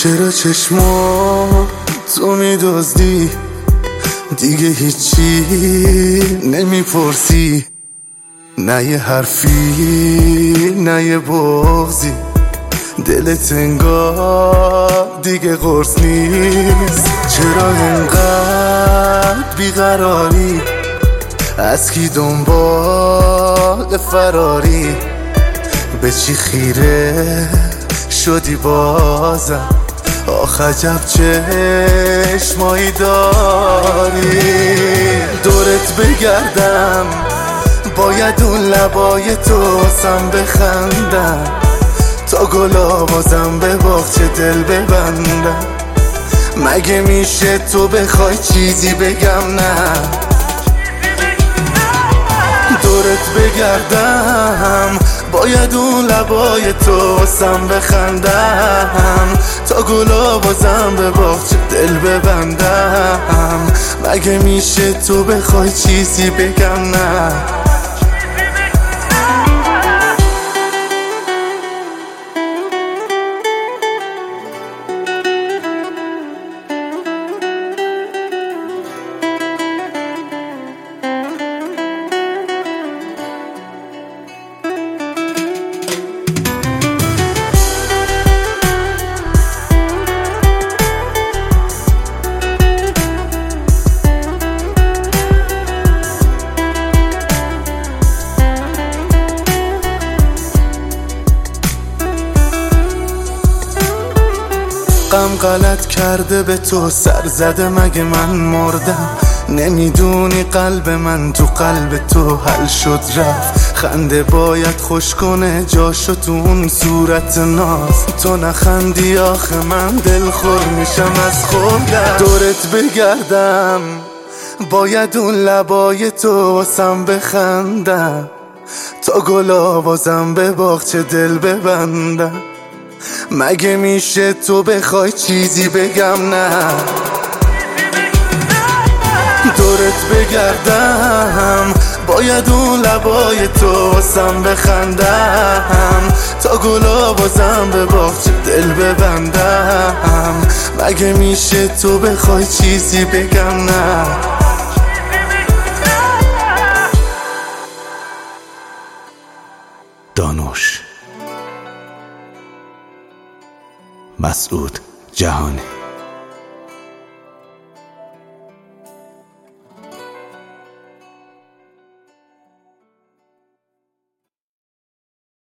چرا چشما تو میدزدی دیگه هیچی نمیپرسی؟ نه یه حرفی نه یه بغضی، دلت انگار دیگه قرص نیست. چرا انقدر بیقراری؟ از کی دنبال فراری؟ به چی خیره شدی بازم؟ آخ عجب چشمایی داری. دورت بگردم باید اون لبای تو واسم بخندم، تا گلا بازم به باغچه دل ببندم. مگه میشه تو بخوای چیزی بگم نه؟ دورت بگردم باید اون لبای تو واسم بخندم، تا گلا بازم به باغچه دل ببندم. مگه میشه تو بخوای چیزی بگم نه؟ غم غلط کرده به تو سر زده، مگه من مردم؟ نمیدونی قلب من تو قلب تو حل شد رفت. خنده باید خوش کنه جاشو تو اون صورت ناز، تو نخندی آخه من دلخور میشم از خودم. دورت بگردم باید اون لبای تو واسم بخندم، تا گلا بازم به باغچه دل ببندم. مگه میشه تو بخوای چیزی بگم نه؟ دورت بگردم باید اون لبای تو واسم بخندم، تا گلا بازم به باغچه دل ببندم. مگه میشه تو بخوای چیزی بگم نه؟ دانوش مسعود جهانی.